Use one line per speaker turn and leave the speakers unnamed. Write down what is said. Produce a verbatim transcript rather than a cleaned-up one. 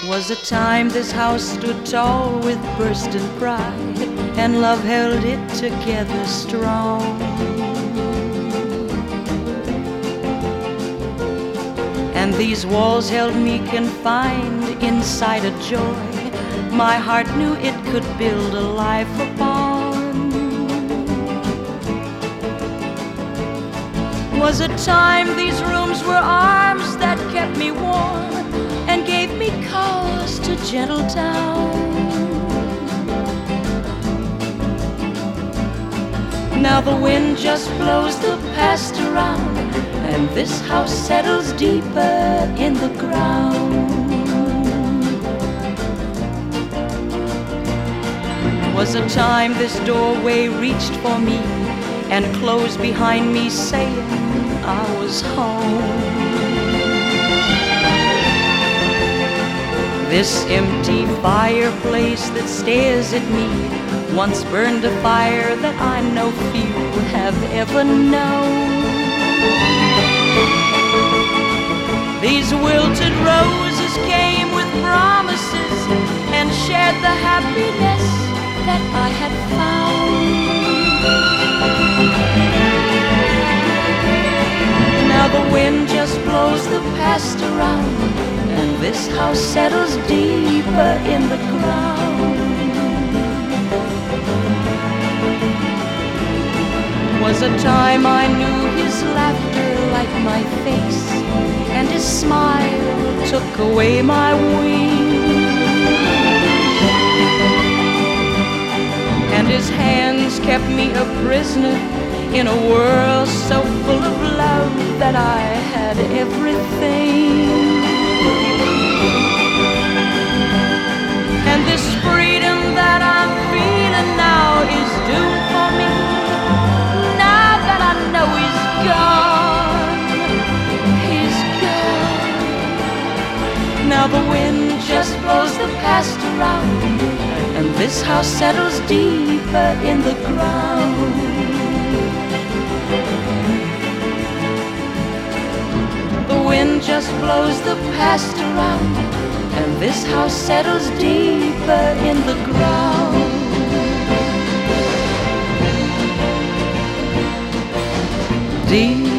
Was a time this house stood tall with bursting pride, and love held it together strong. And these walls held me confined inside a joy my heart knew it could build a life upon. Was a time these rooms were arms that kept me warm and gave me cause to gentle down. Now the wind just blows the past around, and this house settles deeper in the ground. Was a time this doorway reached for me and closed behind me, saying I was home. This empty fireplace that stares at me once burned a fire that I know few have ever known. These wilted roses came with promises and shared the happiness that I had found. Now the wind just blows the past around, and this house settles deeper in the ground. Was a time I knew his laughter like my face, and his smile took away my wings, and his hands kept me a prisoner in a world so full of love that I had everything. And this freedom that I'm feeling now is due for me, now that I know he's gone, he's gone. Now the wind just blows the past around, and this house settles deeper in the ground. The wind just blows the past around, and this house settles deeper in the ground. Deep